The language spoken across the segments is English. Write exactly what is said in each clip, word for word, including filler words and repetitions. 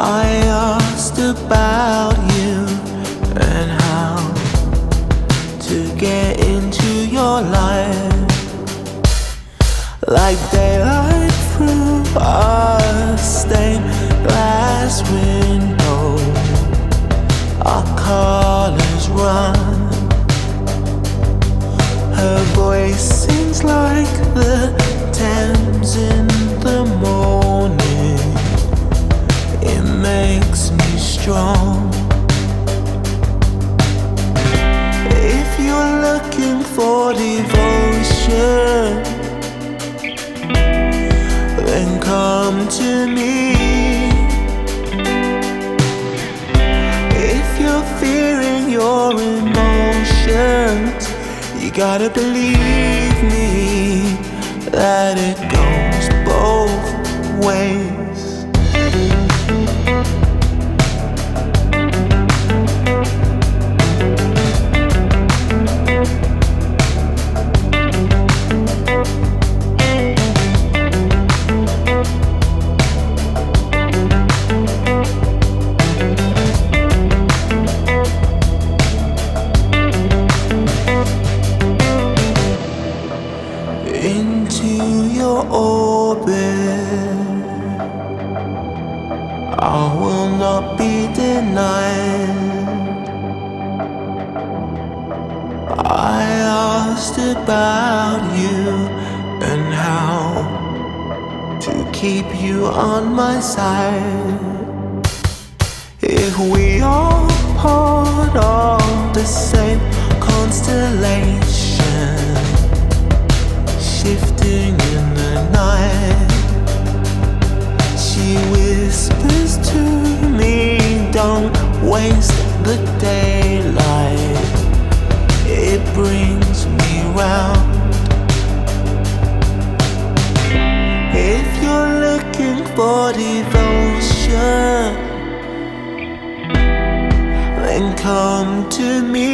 I asked about you and how to get into your life, like daylight through a stained glass window. Our colors run. Her voice sings like the Thames in the morning. It makes me strong. If you're looking for devotion, then come to me. If you're fearing your emotions, you gotta believe me that it goes both ways. Into your orbit, I will not be denied. I asked about you and how to keep you on my side. If we are part of the same constellation, shifting in the night, she whispers to me, don't waste the daylight. It brings me round. If you're looking for devotion, then come to me.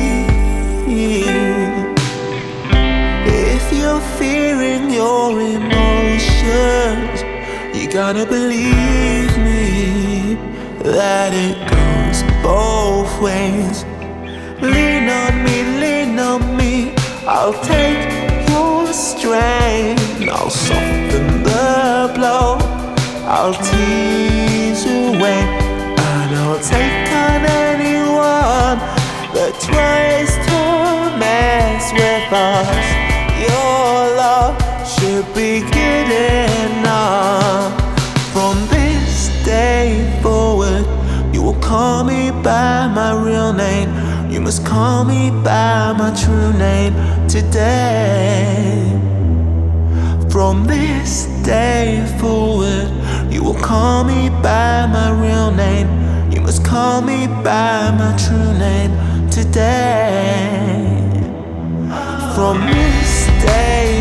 If you're fearing your emotions, you gotta believe me that it goes both ways. Lean on me, lean on me, I'll take your strain. I'll soften the blow, I'll tease away, and I'll take on anyone that tries to mess with us. Your love should be good enough. From this day forward, you will call me by my real name. You must call me by my true name today. From this day forward, you will call me by my real name. You must call me by my true name today. From this day